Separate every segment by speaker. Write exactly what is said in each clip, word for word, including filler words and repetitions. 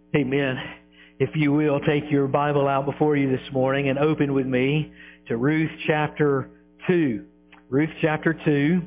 Speaker 1: Amen. If you will, take your Bible out before you this morning and open with me to Ruth chapter two. Ruth chapter two.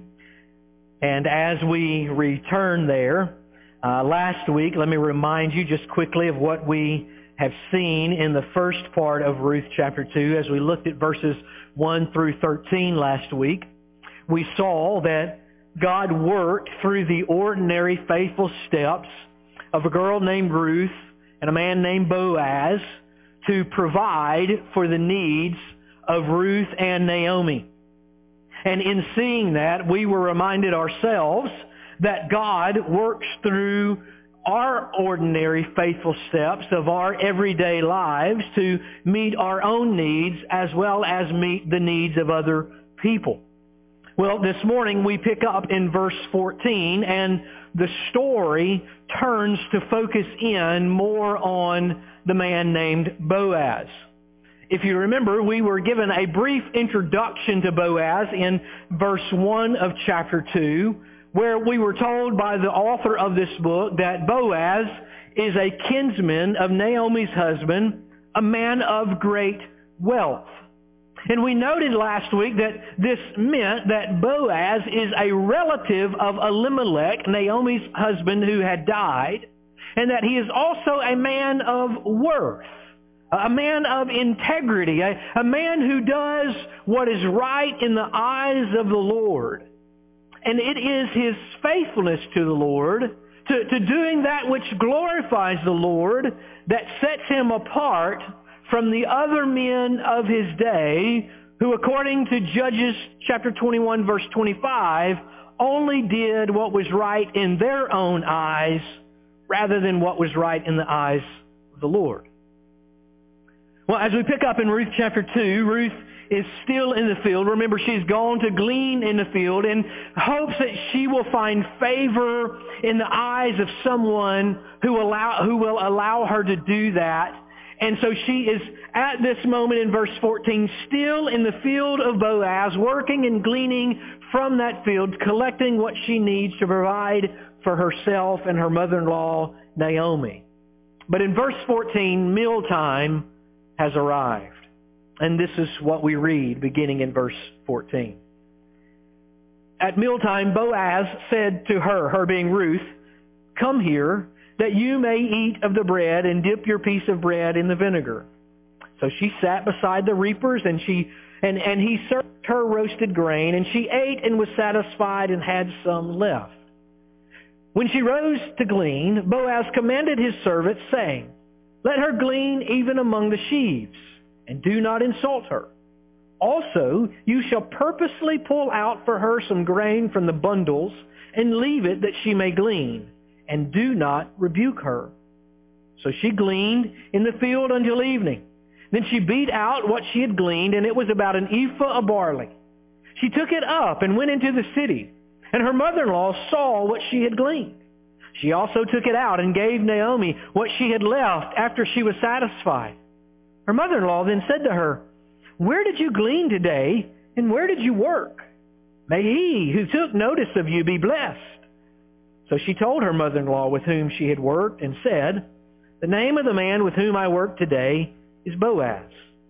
Speaker 1: And as we return there, uh, last week, let me remind you just quickly of what we have seen in the first part of Ruth chapter two as we looked at verses one through thirteen last week. We saw that God worked through the ordinary faithful steps of a girl named Ruth and a man named Boaz to provide for the needs of Ruth and Naomi. And in seeing that, we were reminded ourselves that God works through our ordinary faithful steps of our everyday lives to meet our own needs as well as meet the needs of other people. Well, this morning we pick up in verse fourteen, and the story turns to focus in more on the man named Boaz. If you remember, we were given a brief introduction to Boaz in verse one of chapter two, where we were told by the author of this book that Boaz is a kinsman of Naomi's husband, a man of great wealth. And we noted last week that this meant that Boaz is a relative of Elimelech, Naomi's husband who had died, and that he is also a man of worth, a man of integrity, a, a man who does what is right in the eyes of the Lord. And it is his faithfulness to the Lord, to, to doing that which glorifies the Lord, that sets him apart from the other men of his day who, according to Judges chapter twenty-one, verse twenty-five, only did what was right in their own eyes rather than what was right in the eyes of the Lord. Well, as we pick up in Ruth chapter two, Ruth is still in the field. Remember, she's gone to glean in the field in hopes that she will find favor in the eyes of someone who allow who will allow her to do that. And so she is at this moment in verse fourteen still in the field of Boaz, working and gleaning from that field, collecting what she needs to provide for herself and her mother-in-law, Naomi. But in verse fourteen, mealtime has arrived. And this is what we read beginning in verse fourteen. At mealtime, Boaz said to her, her being Ruth, "Come here, that you may eat of the bread and dip your piece of bread in the vinegar." So she sat beside the reapers, and she and, and he served her roasted grain, and she ate and was satisfied and had some left. When she rose to glean, Boaz commanded his servant, saying, "Let her glean even among the sheaves, and do not insult her. Also, you shall purposely pull out for her some grain from the bundles, and leave it that she may glean, and do not rebuke her." So she gleaned in the field until evening. Then she beat out what she had gleaned, and it was about an ephah of barley. She took it up and went into the city, and her mother-in-law saw what she had gleaned. She also took it out and gave Naomi what she had left after she was satisfied. Her mother-in-law then said to her, "Where did you glean today, and where did you work? May he who took notice of you be blessed." So she told her mother-in-law with whom she had worked and said, "The name of the man with whom I work today is Boaz."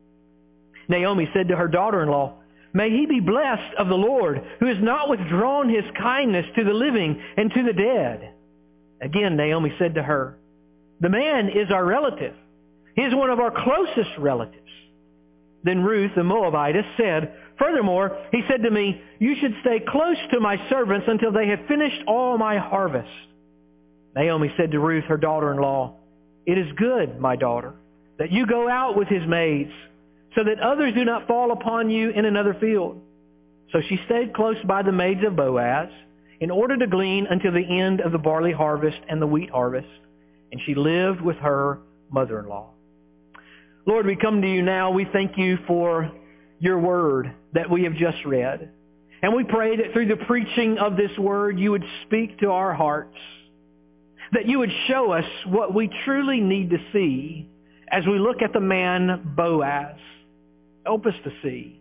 Speaker 1: Naomi said to her daughter-in-law, "May he be blessed of the Lord, who has not withdrawn his kindness to the living and to the dead." Again, Naomi said to her, "The man is our relative. He is one of our closest relatives." Then Ruth, the Moabitess, said, "Furthermore, he said to me, 'You should stay close to my servants until they have finished all my harvest.'" Naomi said to Ruth, her daughter-in-law, "It is good, my daughter, that you go out with his maids, so that others do not fall upon you in another field." So she stayed close by the maids of Boaz, in order to glean until the end of the barley harvest and the wheat harvest, and she lived with her mother-in-law. Lord, we come to you now. We thank you for your word that we have just read. And we pray that through the preaching of this word, you would speak to our hearts, that you would show us what we truly need to see as we look at the man Boaz. Help us to see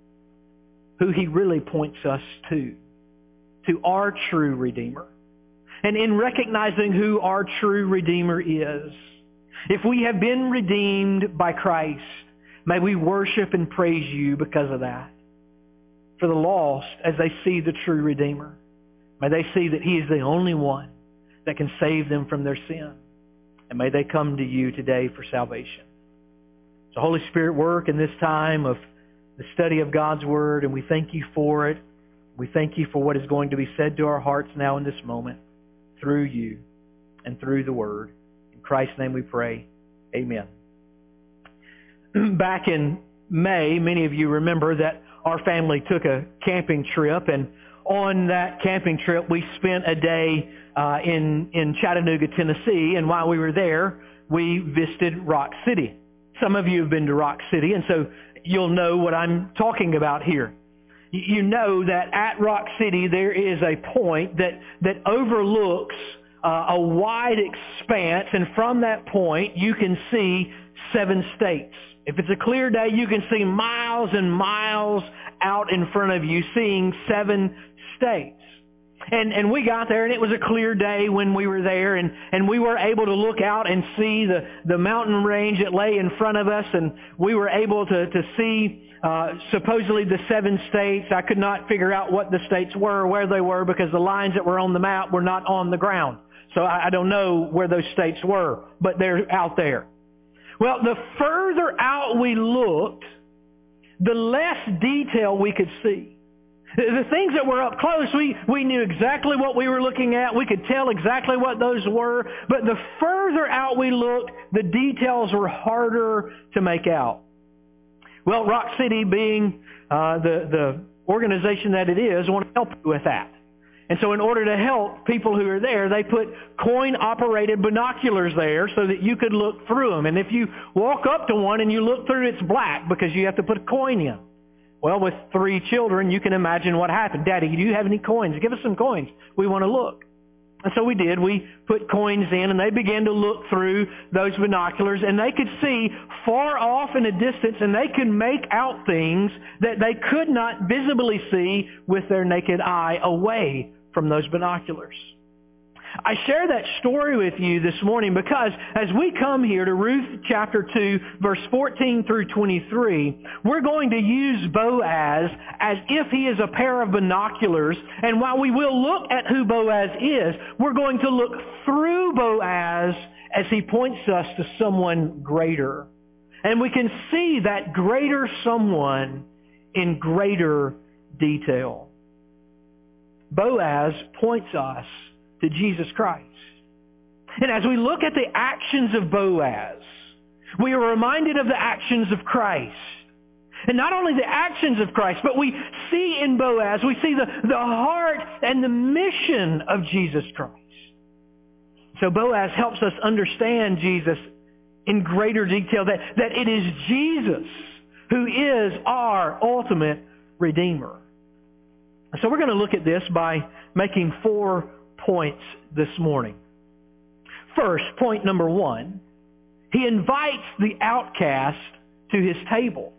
Speaker 1: who he really points us to, to our true Redeemer. And in recognizing who our true Redeemer is, If we have been redeemed by Christ, may we worship and praise you because of that. For the lost, as they see the true Redeemer, may they see that he is the only one that can save them from their sin. And may they come to you today for salvation. So Holy Spirit, work in this time of the study of God's Word, and we thank you for it. We thank you for what is going to be said to our hearts now in this moment through you and through the Word. In Christ's name we pray. Amen. Back in May, many of you remember that our family took a camping trip, and on that camping trip we spent a day uh, in, in Chattanooga, Tennessee, and while we were there, we visited Rock City. Some of you have been to Rock City, and so you'll know what I'm talking about here. You know that at Rock City there is a point that, that overlooks uh, a wide expanse, and from that point you can see seven states. If it's a clear day, you can see miles and miles out in front of you, seeing seven states. And and we got there, and it was a clear day when we were there, and, and we were able to look out and see the, the mountain range that lay in front of us, and we were able to, to see uh, supposedly the seven states. I could not figure out what the states were or where they were because the lines that were on the map were not on the ground. So I, I don't know where those states were, but they're out there. Well, the further out we looked, the less detail we could see. The things that were up close, we, we knew exactly what we were looking at. We could tell exactly what those were. But the further out we looked, the details were harder to make out. Well, Rock City, being uh, the, the organization that it is, want to help you with that. And so in order to help people who are there, they put coin-operated binoculars there so that you could look through them. And if you walk up to one and you look through, it's black because you have to put a coin in. Well, with three children, you can imagine what happened. Daddy, do you have any coins? Give us some coins. We want to look. And so we did. We put coins in, and they began to look through those binoculars, and they could see far off in a distance, and they could make out things that they could not visibly see with their naked eye away from those binoculars. I share that story with you this morning because as we come here to Ruth chapter two, verse fourteen through twenty-three, we're going to use Boaz as if he is a pair of binoculars. And while we will look at who Boaz is, we're going to look through Boaz as he points us to someone greater. And we can see that greater someone in greater detail. Boaz points us to Jesus Christ. And as we look at the actions of Boaz, we are reminded of the actions of Christ. And not only the actions of Christ, but we see in Boaz, we see the, the heart and the mission of Jesus Christ. So Boaz helps us understand Jesus in greater detail, that, that it is Jesus who is our ultimate Redeemer. So we're going to look at this by making four points this morning. First, point number one, he invites the outcast to his table.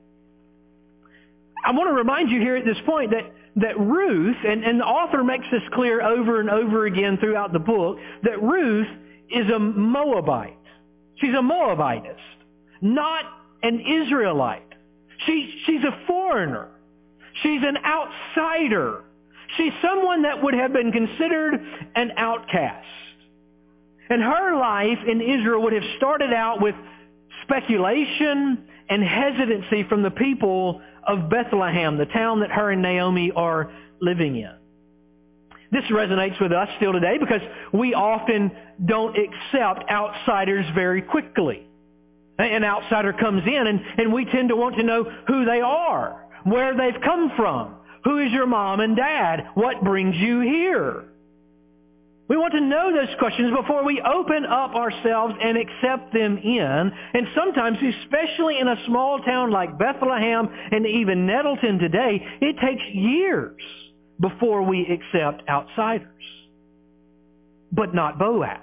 Speaker 1: I want to remind you here at this point that, that Ruth, and, and the author makes this clear over and over again throughout the book, that Ruth is a Moabite. She's a Moabitess, not an Israelite. She, she's a foreigner. She's an outsider. She's someone that would have been considered an outcast. And her life in Israel would have started out with speculation and hesitancy from the people of Bethlehem, the town that her and Naomi are living in. This resonates with us still today because we often don't accept outsiders very quickly. An outsider comes in and, and we tend to want to know who they are, where they've come from. Who is your mom and dad? What brings you here? We want to know those questions before we open up ourselves and accept them in. And sometimes, especially in a small town like Bethlehem and even Nettleton today, it takes years before we accept outsiders. But not Boaz.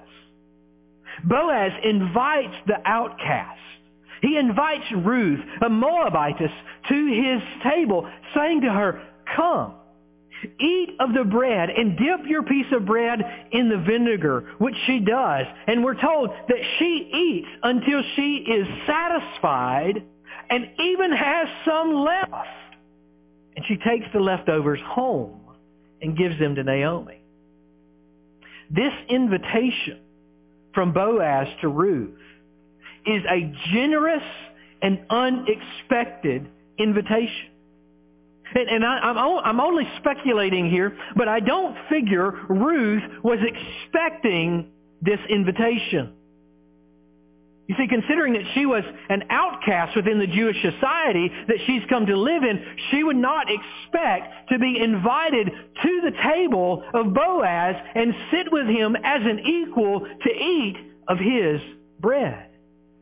Speaker 1: Boaz invites the outcast. He invites Ruth, a Moabitess, to his table, saying to her, "Come." Eat of the bread and dip your piece of bread in the vinegar, which she does. And we're told that she eats until she is satisfied and even has some left. And she takes the leftovers home and gives them to Naomi. This invitation from Boaz to Ruth is a generous and unexpected invitation. And, and I, I'm, I'm only speculating here, but I don't figure Ruth was expecting this invitation. You see, considering that she was an outcast within the Jewish society that she's come to live in, she would not expect to be invited to the table of Boaz and sit with him as an equal to eat of his bread.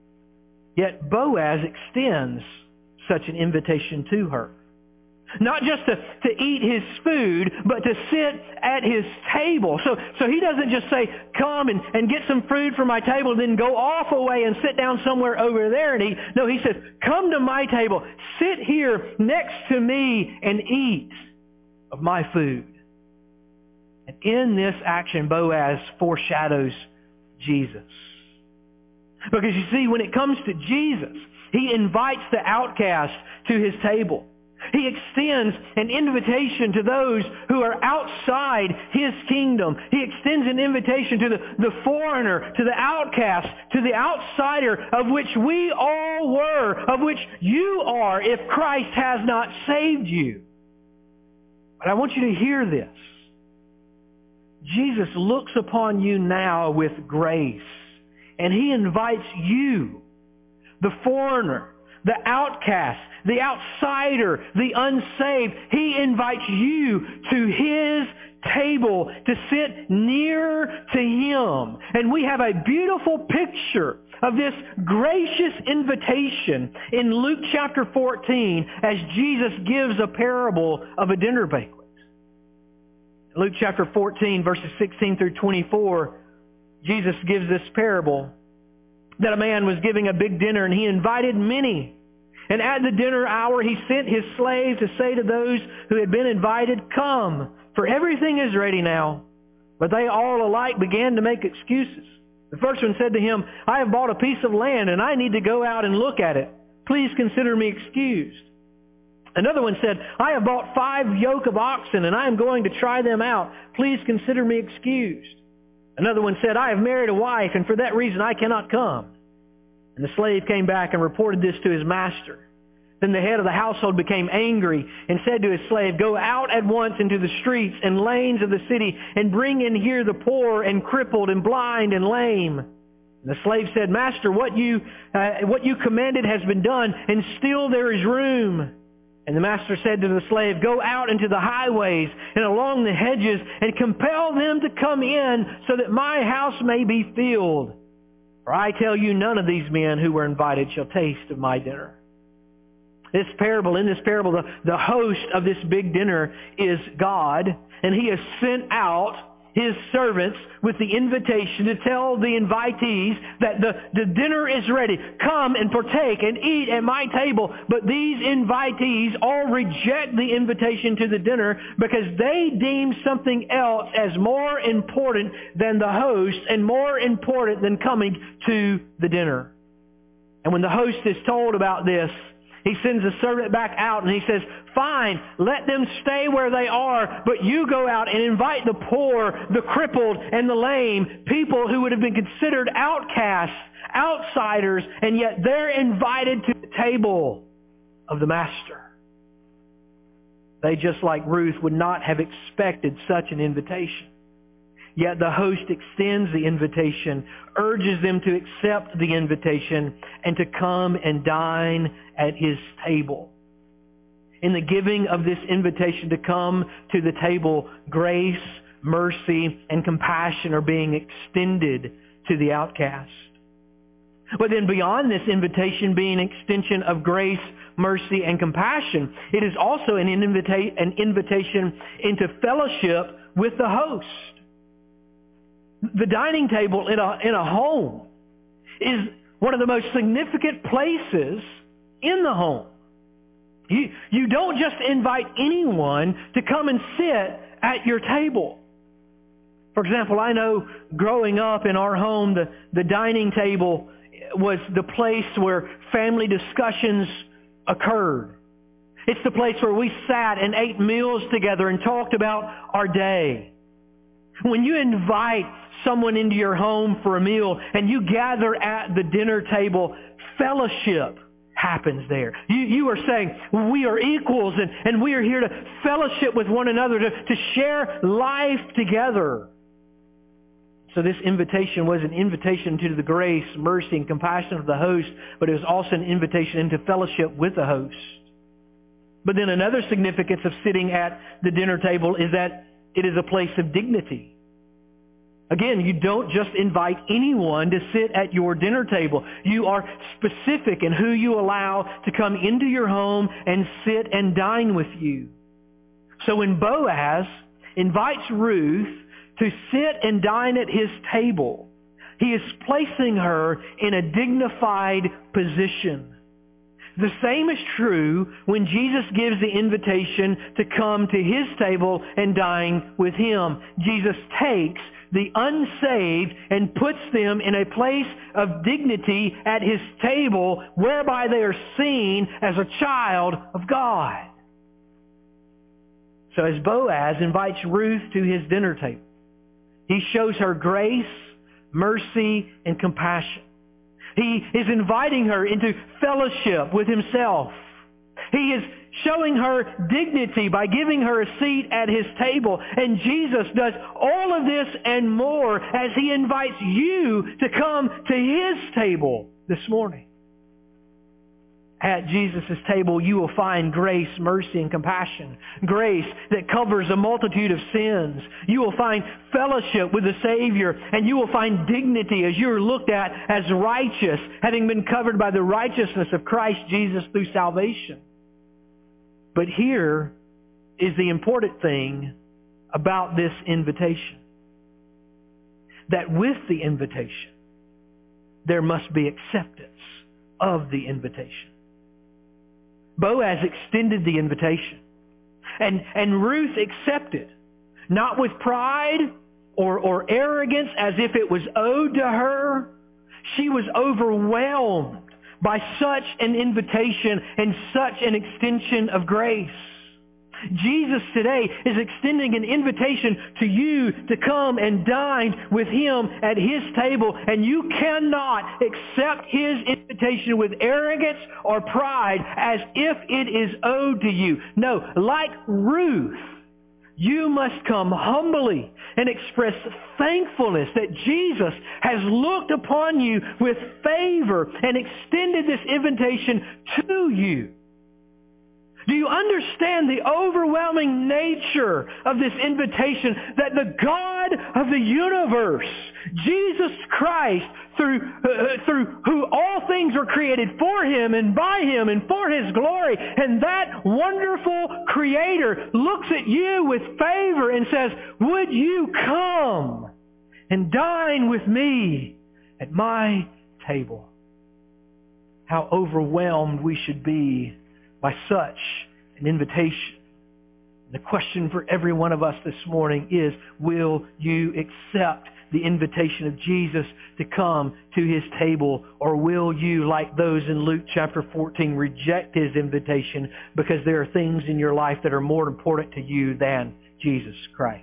Speaker 1: Yet Boaz extends such an invitation to her. Not just to, to eat his food, but to sit at his table. So, so he doesn't just say, come and, and get some food from my table, then go off away and sit down somewhere over there and eat. No, he says, come to my table, sit here next to me and eat of my food. And in this action, Boaz foreshadows Jesus. Because you see, when it comes to Jesus, he invites the outcast to his table. He extends an invitation to those who are outside his kingdom. He extends an invitation to the, the foreigner, to the outcast, to the outsider, of which we all were, of which you are if Christ has not saved you. But I want you to hear this. Jesus looks upon you now with grace, and he invites you, the foreigner, the outcast, the outsider, the unsaved. He invites you to his table to sit near to him. And we have a beautiful picture of this gracious invitation in Luke chapter fourteen as Jesus gives a parable of a dinner banquet. Luke chapter fourteen, verses sixteen through twenty-four, Jesus gives this parable that a man was giving a big dinner and he invited many. And at the dinner hour, he sent his slave to say to those who had been invited, come, for everything is ready now. But they all alike began to make excuses. The first one said to him, I have bought a piece of land and I need to go out and look at it. Please consider me excused. Another one said, I have bought five yoke of oxen and I am going to try them out. Please consider me excused. Another one said, I have married a wife and for that reason I cannot come. And the slave came back and reported this to his master. Then the head of the household became angry and said to his slave, go out at once into the streets and lanes of the city and bring in here the poor and crippled and blind and lame. And the slave said, Master, what you, uh, what you commanded has been done, and still there is room. And the master said to the slave, go out into the highways and along the hedges and compel them to come in so that my house may be filled. For I tell you, none of these men who were invited shall taste of my dinner. This parable, in this parable, the, the host of this big dinner is God, and he has sent out his servants with the invitation to tell the invitees that the, the dinner is ready. Come and partake and eat at my table. But these invitees all reject the invitation to the dinner because they deem something else as more important than the host and more important than coming to the dinner. And when the host is told about this, he sends a servant back out and he says, fine, let them stay where they are, but you go out and invite the poor, the crippled, and the lame, people who would have been considered outcasts, outsiders, and yet they're invited to the table of the master. They, just like Ruth, would not have expected such an invitation. Yet the host extends the invitation, urges them to accept the invitation, and to come and dine at his table. In the giving of this invitation to come to the table, grace, mercy, and compassion are being extended to the outcast. But then beyond this invitation being an extension of grace, mercy, and compassion, it is also an, invita- an invitation into fellowship with the host. The dining table in a, in a home is one of the most significant places in the home. You, you don't just invite anyone to come and sit at your table. For example, I know growing up in our home, the, the dining table was the place where family discussions occurred. It's the place where we sat and ate meals together and talked about our day. When you invite someone into your home for a meal and you gather at the dinner table, fellowship happens there. You, you are saying, we are equals and, and we are here to fellowship with one another, to, to share life together. So this invitation was an invitation to the grace, mercy, and compassion of the host, but it was also an invitation into fellowship with the host. But then another significance of sitting at the dinner table is that it is a place of dignity. Again, you don't just invite anyone to sit at your dinner table. You are specific in who you allow to come into your home and sit and dine with you. So when Boaz invites Ruth to sit and dine at his table, he is placing her in a dignified position. The same is true when Jesus gives the invitation to come to his table and dine with him. Jesus takes the unsaved and puts them in a place of dignity at his table, whereby they are seen as a child of God. So as Boaz invites Ruth to his dinner table, he shows her grace, mercy, and compassion. He is inviting her into fellowship with himself. He is showing her dignity by giving her a seat at his table. And Jesus does all of this and more as he invites you to come to his table this morning. At Jesus' table, you will find grace, mercy, and compassion. Grace that covers a multitude of sins. You will find fellowship with the Savior, and you will find dignity as you are looked at as righteous, having been covered by the righteousness of Christ Jesus through salvation. But here is the important thing about this invitation. That with the invitation, there must be acceptance of the invitation. Boaz extended the invitation. And, and Ruth accepted, not with pride or, or arrogance as if it was owed to her. She was overwhelmed by such an invitation and such an extension of grace. Jesus today is extending an invitation to you to come and dine with him at his table, and you cannot accept his invitation with arrogance or pride as if it is owed to you. No, like Ruth, you must come humbly and express thankfulness that Jesus has looked upon you with favor and extended this invitation to you. Do you understand the overwhelming nature of this invitation that the God of the universe, Jesus Christ, through, uh, through who all things were created for him and by him and for his glory, and that wonderful Creator looks at you with favor and says, would you come and dine with me at my table? How overwhelmed we should be by such an invitation. The question for every one of us this morning is, will you accept the invitation of Jesus to come to his table, or will you, like those in Luke chapter fourteen, reject his invitation because there are things in your life that are more important to you than Jesus Christ?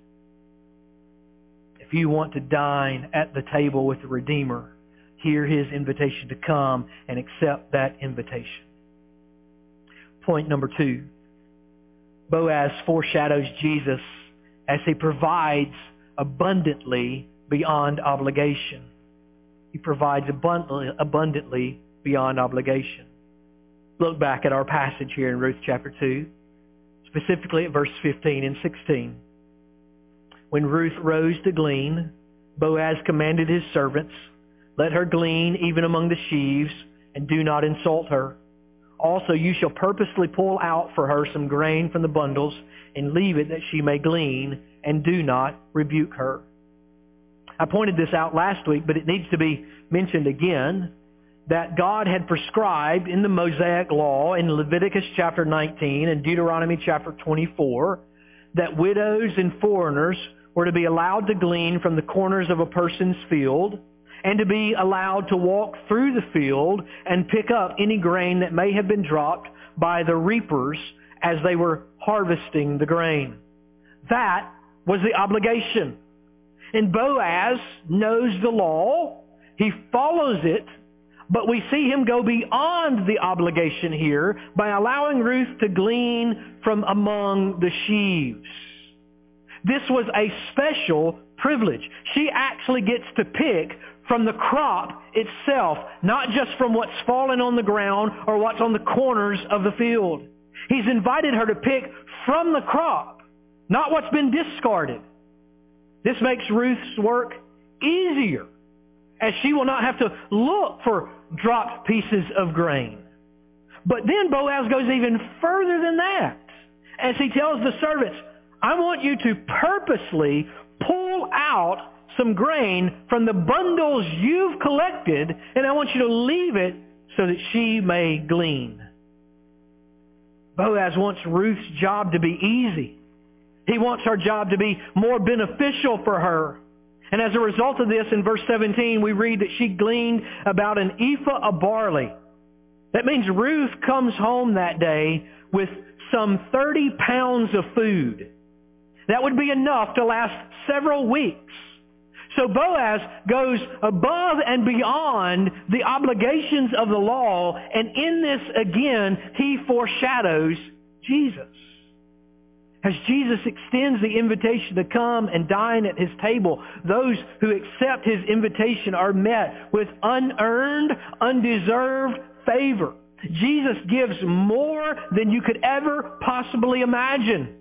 Speaker 1: If you want to dine at the table with the Redeemer, hear his invitation to come and accept that invitation. Point number two, Boaz foreshadows Jesus as he provides abundantly beyond obligation. He provides abundantly, abundantly beyond obligation. Look back at our passage here in Ruth chapter two, specifically at verse fifteen and sixteen. When Ruth rose to glean, Boaz commanded his servants, let her glean even among the sheaves, and do not insult her. Also, you shall purposely pull out for her some grain from the bundles and leave it that she may glean, and do not rebuke her. I pointed this out last week, but it needs to be mentioned again. that God had prescribed in the Mosaic law in Leviticus chapter nineteen and Deuteronomy chapter twenty-four, that widows and foreigners were to be allowed to glean from the corners of a person's field and to be allowed to walk through the field and pick up any grain that may have been dropped by the reapers as they were harvesting the grain. That was the obligation. And Boaz knows the law. He follows it. But we see him go beyond the obligation here by allowing Ruth to glean from among the sheaves. This was a special privilege. She actually gets to pick from the crop itself, not just from what's fallen on the ground or what's on the corners of the field. He's invited her to pick from the crop, not what's been discarded. This makes Ruth's work easier, as she will not have to look for dropped pieces of grain. But then Boaz goes even further than that, as he tells the servants, I want you to purposely pull out some grain from the bundles you've collected, and I want you to leave it so that she may glean. Boaz wants Ruth's job to be easy. He wants her job to be more beneficial for her. And as a result of this, in verse seventeen, we read that she gleaned about an ephah of barley. That means Ruth comes home that day with some thirty pounds of food. That would be enough to last several weeks. So Boaz goes above and beyond the obligations of the law, and in this again, he foreshadows Jesus. As Jesus extends the invitation to come and dine at his table, those who accept his invitation are met with unearned, undeserved favor. Jesus gives more than you could ever possibly imagine.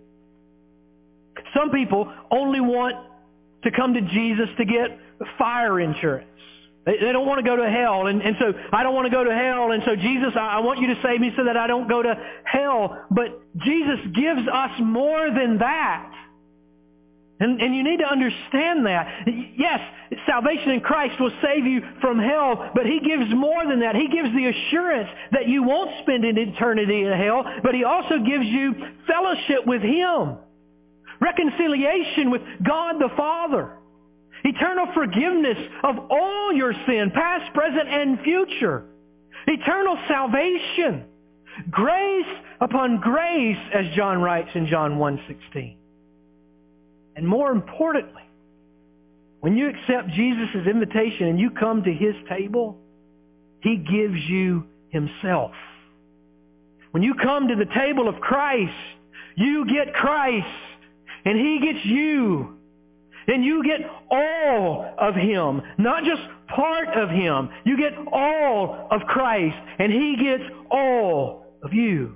Speaker 1: Some people only want to come to Jesus to get fire insurance. They, they don't want to go to hell. And, and so I don't want to go to hell. And so Jesus, I, I want you to save me so that I don't go to hell. But Jesus gives us more than that. And, and you need to understand that. Yes, salvation in Christ will save you from hell, but he gives more than that. He gives the assurance that you won't spend an eternity in hell, but he also gives you fellowship with him. Reconciliation with God the Father. Eternal forgiveness of all your sin, past, present, and future. Eternal salvation. Grace upon grace, as John writes in John one sixteen. And more importantly, when you accept Jesus' invitation and you come to his table, he gives you himself. When you come to the table of Christ, you get Christ. And he gets you. And you get all of him. Not just part of him. You get all of Christ. And he gets all of you.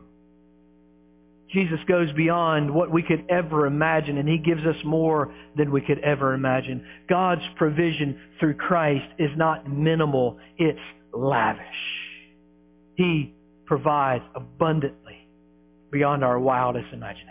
Speaker 1: Jesus goes beyond what we could ever imagine. And he gives us more than we could ever imagine. God's provision through Christ is not minimal. It's lavish. He provides abundantly beyond our wildest imaginations.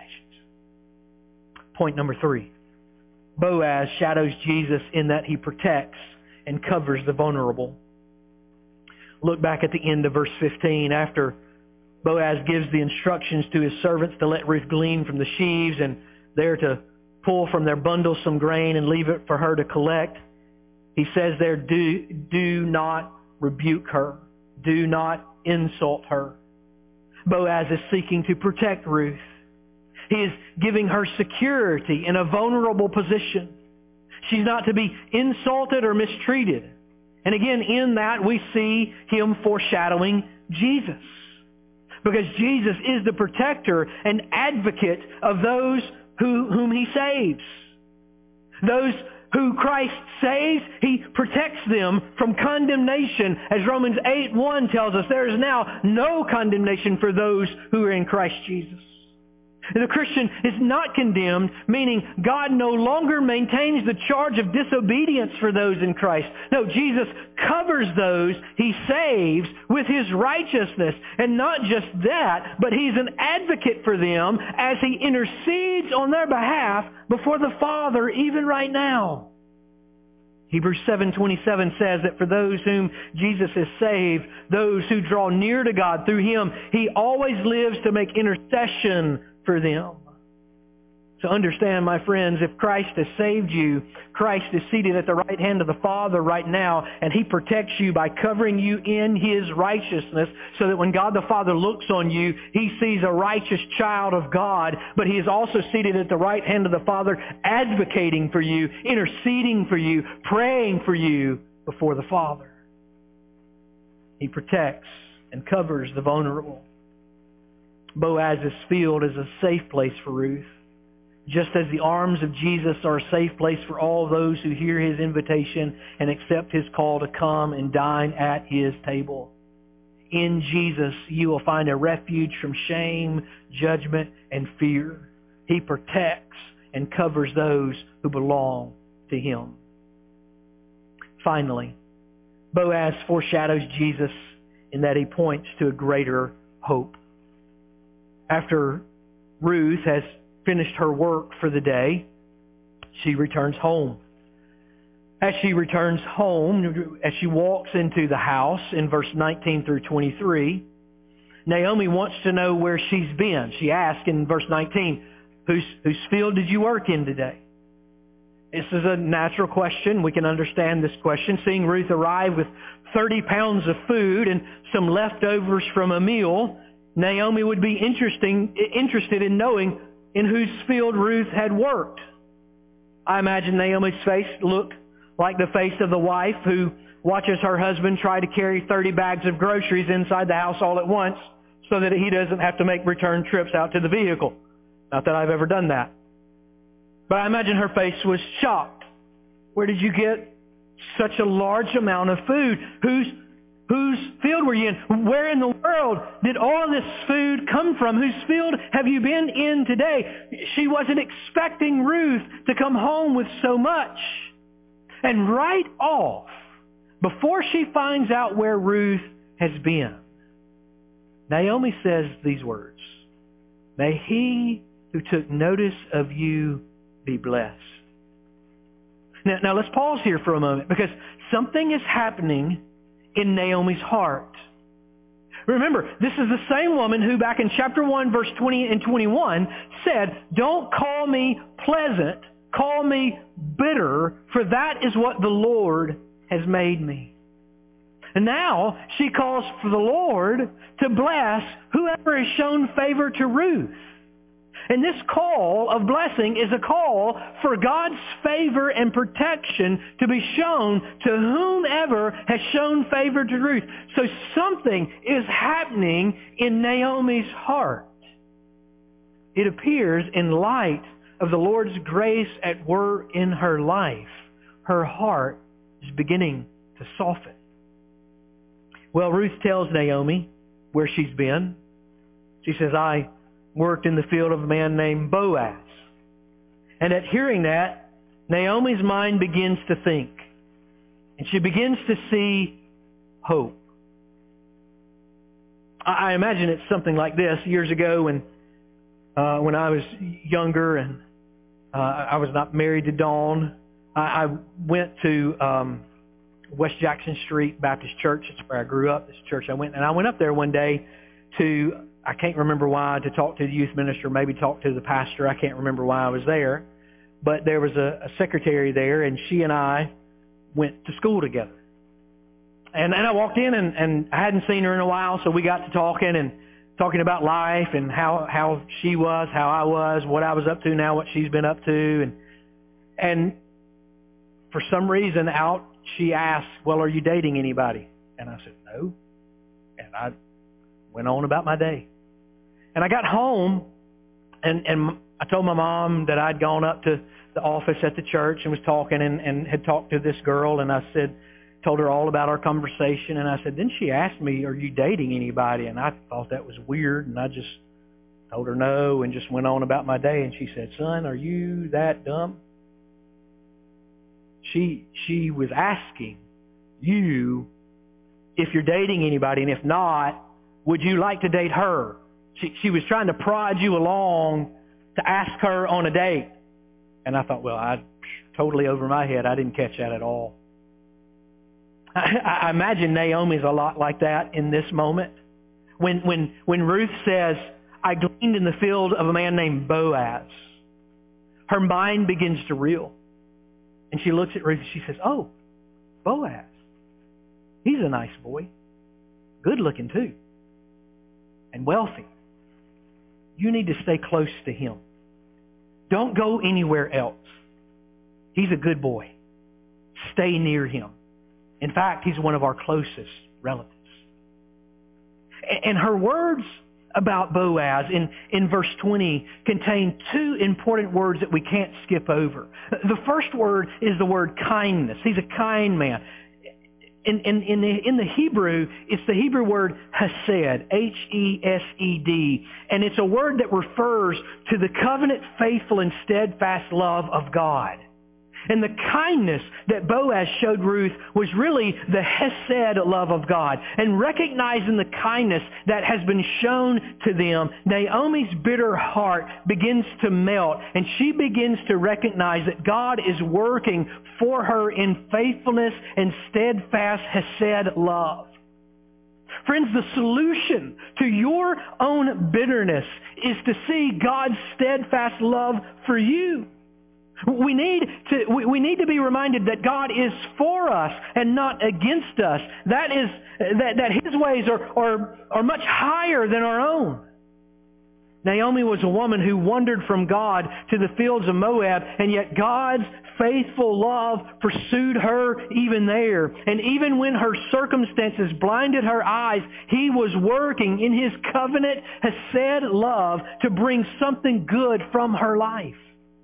Speaker 1: Point number three. Boaz shadows Jesus in that he protects and covers the vulnerable. Look back at the end of verse fifteen. After Boaz gives the instructions to his servants to let Ruth glean from the sheaves and they're to pull from their bundles some grain and leave it for her to collect, he says there, do, do not rebuke her. Do not insult her. Boaz is seeking to protect Ruth. He is giving her security in a vulnerable position. She's not to be insulted or mistreated. And again, in that we see him foreshadowing Jesus. Because Jesus is the protector and advocate of those who, whom he saves. Those who Christ saves, he protects them from condemnation. As Romans eight one tells us, there is now no condemnation for those who are in Christ Jesus. The Christian is not condemned, meaning God no longer maintains the charge of disobedience for those in Christ. No, Jesus covers those he saves with his righteousness. And not just that, but he's an advocate for them as he intercedes on their behalf before the Father even right now. Hebrews seven twenty-seven says that for those whom Jesus has saved, those who draw near to God through Him, He always lives to make intercession for them. So understand, my friends, if Christ has saved you, Christ is seated at the right hand of the Father right now, and He protects you by covering you in His righteousness, so that when God the Father looks on you, He sees a righteous child of God, but He is also seated at the right hand of the Father, advocating for you, interceding for you, praying for you before the Father. He protects and covers the vulnerable. Boaz's field is a safe place for Ruth. Just as the arms of Jesus are a safe place for all those who hear His invitation and accept His call to come and dine at His table. In Jesus, you will find a refuge from shame, judgment, and fear. He protects and covers those who belong to Him. Finally, Boaz foreshadows Jesus in that he points to a greater hope. After Ruth has finished her work for the day, she returns home. As she returns home, as she walks into the house in verse nineteen through twenty-three, Naomi wants to know where she's been. She asks in verse nineteen, whose, whose field did you work in today? This is a natural question. We can understand this question. Seeing Ruth arrive with thirty pounds of food and some leftovers from a meal, Naomi would be interesting, interested in knowing in whose field Ruth had worked. I imagine Naomi's face looked like the face of the wife who watches her husband try to carry thirty bags of groceries inside the house all at once so that he doesn't have to make return trips out to the vehicle. Not that I've ever done that. But I imagine her face was shocked. Where did you get such a large amount of food? Whose Whose field were you in? Where in the world did all this food come from? Whose field have you been in today? She wasn't expecting Ruth to come home with so much. And right off, before she finds out where Ruth has been, Naomi says these words, "May he who took notice of you be blessed." Now, now let's pause here for a moment, because something is happening in Naomi's heart. Remember, this is the same woman who back in chapter one, verse twenty and twenty-one said, "Don't call me pleasant, call me bitter, for that is what the Lord has made me." And now she calls for the Lord to bless whoever has shown favor to Ruth. And this call of blessing is a call for God's favor and protection to be shown to whomever has shown favor to Ruth. So something is happening in Naomi's heart. It appears in light of the Lord's grace at work in her life, her heart is beginning to soften. Well, Ruth tells Naomi where she's been. She says, "I worked in the field of a man named Boaz." And at hearing that, Naomi's mind begins to think. And she begins to see hope. I imagine it's something like this. Years ago when uh, when I was younger and uh, I was not married to Dawn, I, I went to um, West Jackson Street Baptist Church. That's where I grew up, this church I went. And I went up there one day to... I can't remember why, to talk to the youth minister, maybe talk to the pastor. I can't remember why I was there. But there was a, a secretary there, and she and I went to school together. And, and I walked in, and, and I hadn't seen her in a while, so we got to talking and talking about life and how, how she was, how I was, what I was up to now, what she's been up to. And, and for some reason out, she asked, "Well, are you dating anybody?" And I said, "No." And I went on about my day. And I got home, and, and I told my mom that I'd gone up to the office at the church and was talking and, and had talked to this girl. And I said, told her all about our conversation. And I said, then she asked me, "Are you dating anybody?" And I thought that was weird. And I just told her no and just went on about my day. And she said, "Son, are you that dumb?" She, she was asking you if you're dating anybody. And if not, would you like to date her? She, she was trying to prod you along to ask her on a date. And I thought, well, I totally over my head. I didn't catch that at all. I, I imagine Naomi's a lot like that in this moment. When, when, when Ruth says, I gleaned in the field of a man named Boaz, her mind begins to reel. And she looks at Ruth and she says, oh, Boaz. He's a nice boy. Good looking too. And wealthy. You need to stay close to him. Don't go anywhere else. He's a good boy. Stay near him. In fact, he's one of our closest relatives. And her words about Boaz in, in verse twenty contain two important words that we can't skip over. The first word is the word kindness. He's a kind man. In, in, in, the, in the Hebrew, it's the Hebrew word hesed, H E S E D. And it's a word that refers to the covenant, faithful, and steadfast love of God. And the kindness that Boaz showed Ruth was really the hesed love of God. And recognizing the kindness that has been shown to them, Naomi's bitter heart begins to melt. And she begins to recognize that God is working for her in faithfulness and steadfast hesed love. Friends, the solution to your own bitterness is to see God's steadfast love for you. We need to we, we need to be reminded that God is for us and not against us. That is that, that his ways are, are are much higher than our own. Naomi was a woman who wandered from God to the fields of Moab, and yet God's faithful love pursued her even there. And even when her circumstances blinded her eyes, he was working in his covenant hesed love to bring something good from her life.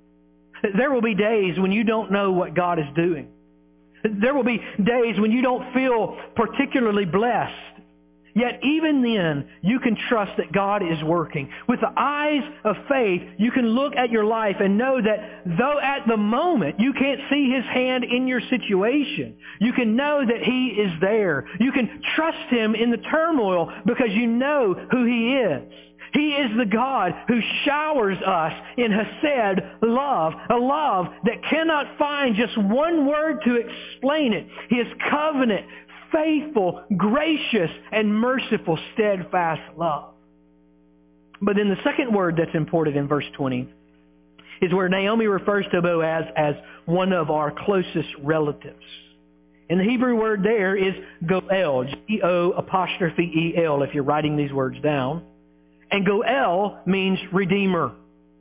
Speaker 1: There will be days when you don't know what God is doing. There will be days when you don't feel particularly blessed. Yet even then, you can trust that God is working. With the eyes of faith, you can look at your life and know that though at the moment you can't see his hand in your situation, you can know that he is there. You can trust him in the turmoil because you know who he is. He is the God who showers us in hesed love, a love that cannot find just one word to explain it. His covenant, faithful, gracious, and merciful, steadfast love. But then the second word that's important in verse twenty is where Naomi refers to Boaz as one of our closest relatives. And the Hebrew word there is goel, G O apostrophe E L, if you're writing these words down. And goel means redeemer.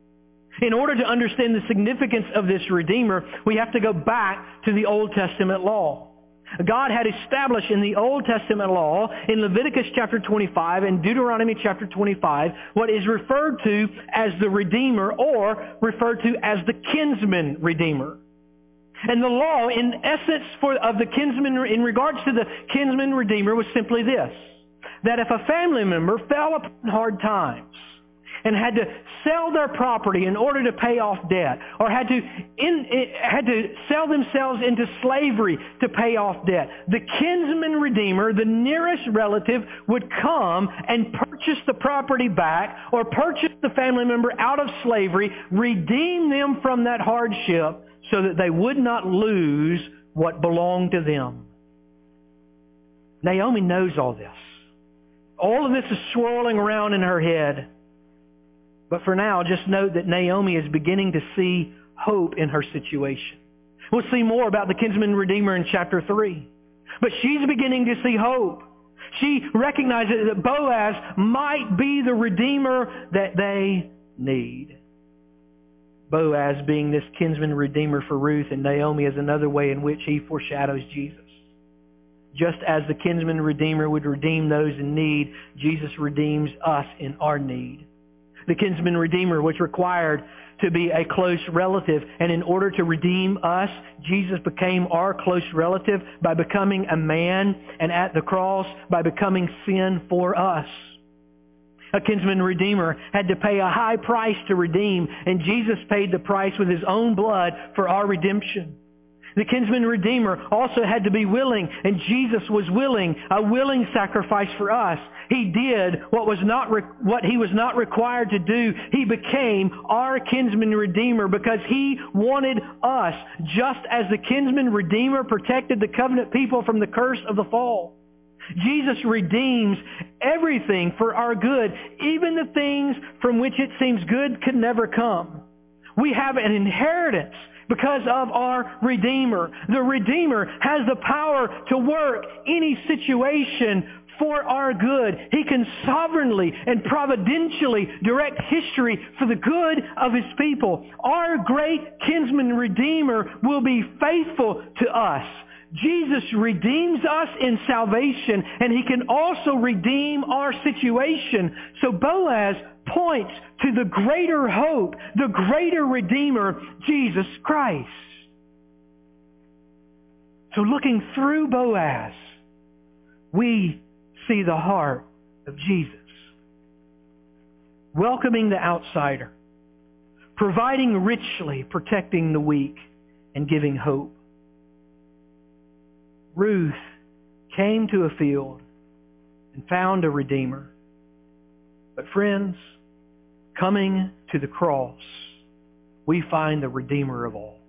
Speaker 1: In order to understand the significance of this redeemer, we have to go back to the Old Testament law. God had established in the Old Testament law, in Leviticus chapter twenty-five and Deuteronomy chapter twenty-five, what is referred to as the Redeemer, or referred to as the kinsman redeemer. And the law, in essence, for of the kinsman, in regards to the kinsman redeemer, was simply this: that if a family member fell upon hard times and had to sell their property in order to pay off debt, or had to in, had to sell themselves into slavery to pay off debt, the kinsman redeemer, the nearest relative, would come and purchase the property back, or purchase the family member out of slavery, redeem them from that hardship so that they would not lose what belonged to them. Naomi knows all this. All of this is swirling around in her head. But for now, just note that Naomi is beginning to see hope in her situation. We'll see more about the kinsman redeemer in chapter three. But she's beginning to see hope. She recognizes that Boaz might be the redeemer that they need. Boaz being this kinsman redeemer for Ruth, and Naomi is another way in which he foreshadows Jesus. Just as the kinsman redeemer would redeem those in need, Jesus redeems us in our need. The kinsman redeemer was required to be a close relative, and in order to redeem us, Jesus became our close relative by becoming a man, and at the cross by becoming sin for us. A kinsman redeemer had to pay a high price to redeem, and Jesus paid the price with his own blood for our redemption. The kinsman redeemer also had to be willing, and Jesus was willing, a willing sacrifice for us. He did what was not re- what he was not required to do. He became our kinsman redeemer because he wanted us, just as the kinsman redeemer protected the covenant people from the curse of the fall. Jesus redeems everything for our good, even the things from which it seems good could never come. We have an inheritance because of our Redeemer. The Redeemer has the power to work any situation for our good. He can sovereignly and providentially direct history for the good of His people. Our great kinsman Redeemer will be faithful to us. Jesus redeems us in salvation, and He can also redeem our situation. So Boaz points to the greater hope, the greater Redeemer, Jesus Christ. So looking through Boaz, we see the heart of Jesus. Welcoming the outsider, providing richly, protecting the weak, and giving hope. Ruth came to a field and found a Redeemer. But friends, coming to the cross, we find the Redeemer of all.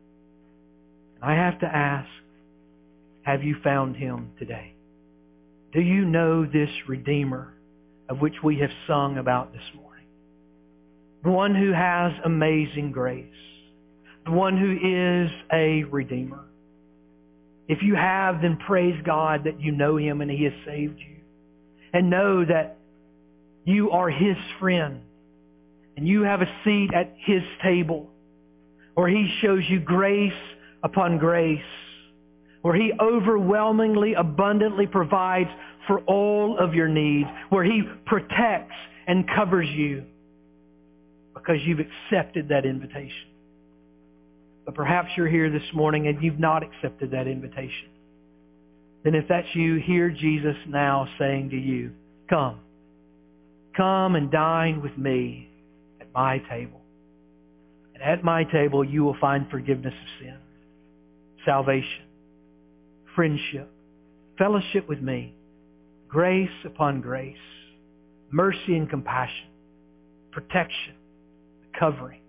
Speaker 1: And I have to ask, have you found Him today? Do you know this Redeemer of which we have sung about this morning? The one who has amazing grace. The one who is a Redeemer. If you have, then praise God that you know Him and He has saved you. And know that you are His friend. And you have a seat at His table, where He shows you grace upon grace, where He overwhelmingly, abundantly provides for all of your needs, where He protects and covers you because you've accepted that invitation. But perhaps you're here this morning and you've not accepted that invitation. Then if that's you, hear Jesus now saying to you, come. Come and dine with me at my table. And at my table you will find forgiveness of sin, salvation, friendship, fellowship with me, grace upon grace, mercy and compassion, protection, covering,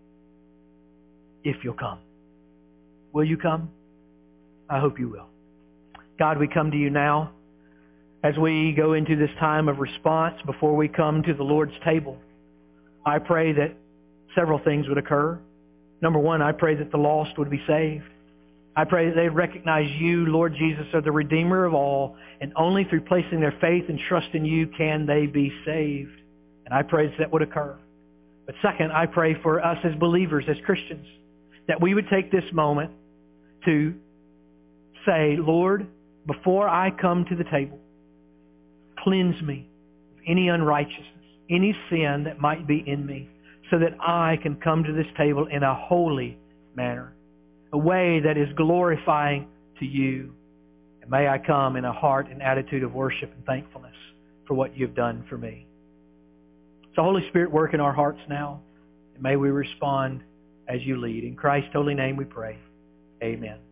Speaker 1: if you'll come. Will you come? I hope you will. God, we come to you now as we go into this time of response before we come to the Lord's table. I pray that several things would occur. Number one, I pray that the lost would be saved. I pray that they'd recognize you, Lord Jesus, are the Redeemer of all, and only through placing their faith and trust in you can they be saved. And I pray that that would occur. But second, I pray for us as believers, as Christians, that we would take this moment to say, Lord, before I come to the table, cleanse me of any unrighteousness, any sin that might be in me, so that I can come to this table in a holy manner, a way that is glorifying to you. And may I come in a heart and attitude of worship and thankfulness for what you've done for me. So Holy Spirit, work in our hearts now, and may we respond as you lead. In Christ's holy name we pray. Amen.